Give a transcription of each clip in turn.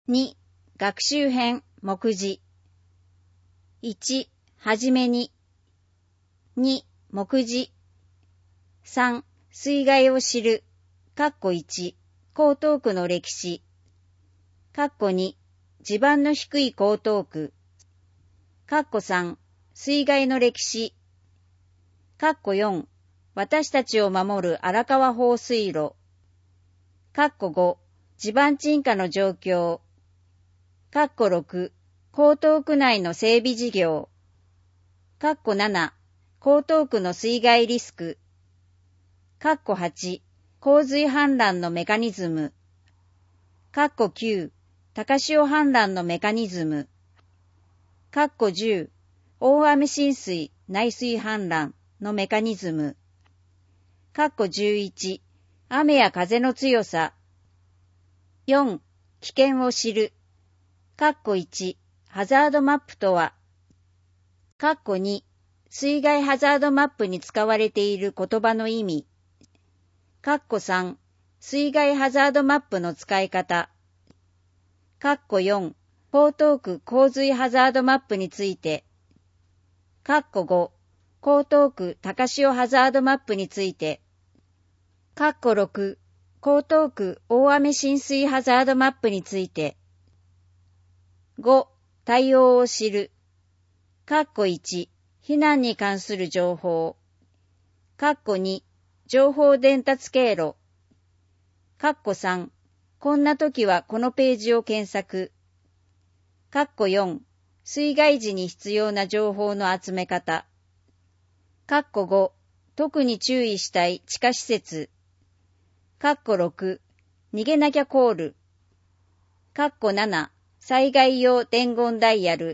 2、学習編、目次。1、はじめに。2、目次。3、水害を知る。1、江東区の歴史。2、地盤の低い江東区。3、水害の歴史。4、私たちを守る荒川放水路。5、地盤沈下の状況。6、江東区内の整備事業。7、江東区の水害リスク。8、洪水氾濫のメカニズム。9、高潮氾濫のメカニズム。10、大雨浸水、内水氾濫のメカニズム。11、雨や風の強さ。4、危険を知る。1、ハザードマップとは。2、水害ハザードマップに使われている言葉の意味。3、水害ハザードマップの使い方。4、江東区洪水ハザードマップについて。5、江東区高潮ハザードマップについて。6、江東区大雨浸水ハザードマップについて。5、対応を知る。1、避難に関する情報。2、情報伝達経路。3、こんな時はこのページを検索。4、水害時に必要な情報の集め方。5、特に注意したい地下施設。6、逃げなきゃコール。7、災害用伝言ダイヤル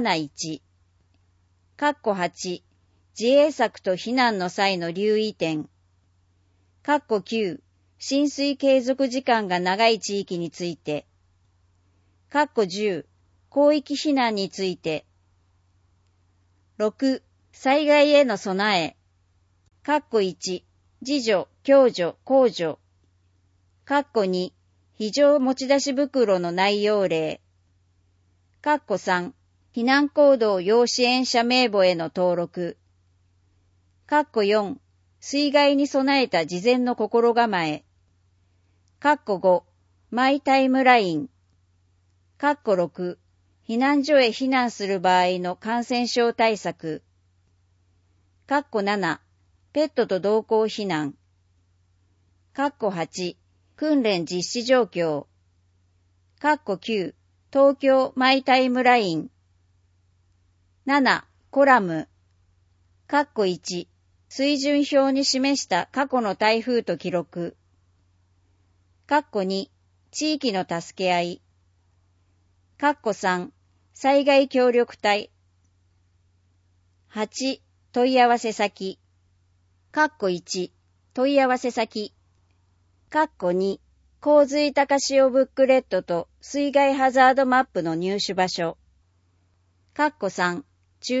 171。8、自衛策と避難の際の留意点。9、浸水継続時間が長い地域について。10、広域避難について。6、災害への備え。1、自助、共助、公助。2、非常持ち出し袋の内容例。3、避難行動要支援者名簿への登録。4、水害に備えた事前の心構え。5、マイタイムライン。6、避難所へ避難する場合の感染症対策。7、ペットと同行避難。8、訓練実施状況。9、東京マイタイムライン。7、コラム。1、水準表に示した過去の台風と記録。2、地域の助け合い。3、災害協力隊。8、問い合わせ先。1、問い合わせ先。2、洪水高潮ブックレットと水害ハザードマップの入手場所。3、注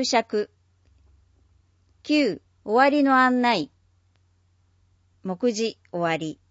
釈。9、終わりの案内。目次終わり。